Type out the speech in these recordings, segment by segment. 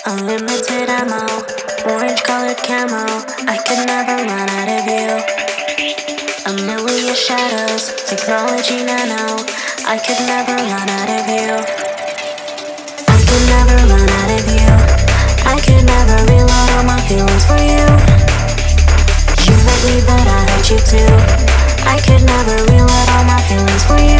Unlimited ammo, orange colored camo. I could never run out of you. A million shadows, technology nano. I could never run out of you. I could never run out of you. I could never reload all my feelings for you. You hurt me, but I hurt you too. I could never reload all my feelings for you.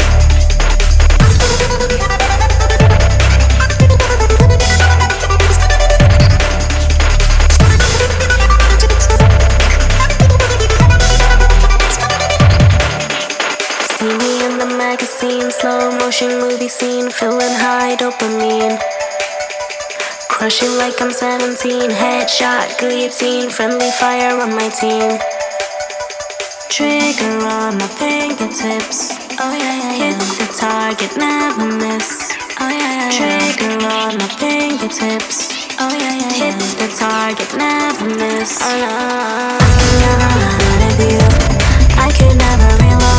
See me in the magazine, slow motion movie scene, feeling high dopamine. Crushing like I'm 17, headshot, guillotine, friendly fire on my team. Trigger on my fingertips. Oh yeah, yeah, yeah. Hit the target, never miss. Oh yeah, yeah, yeah. Trigger on my fingertips. Oh yeah, yeah, yeah. Hit the target, never miss. Oh no, I could never run out of you. I could never reload.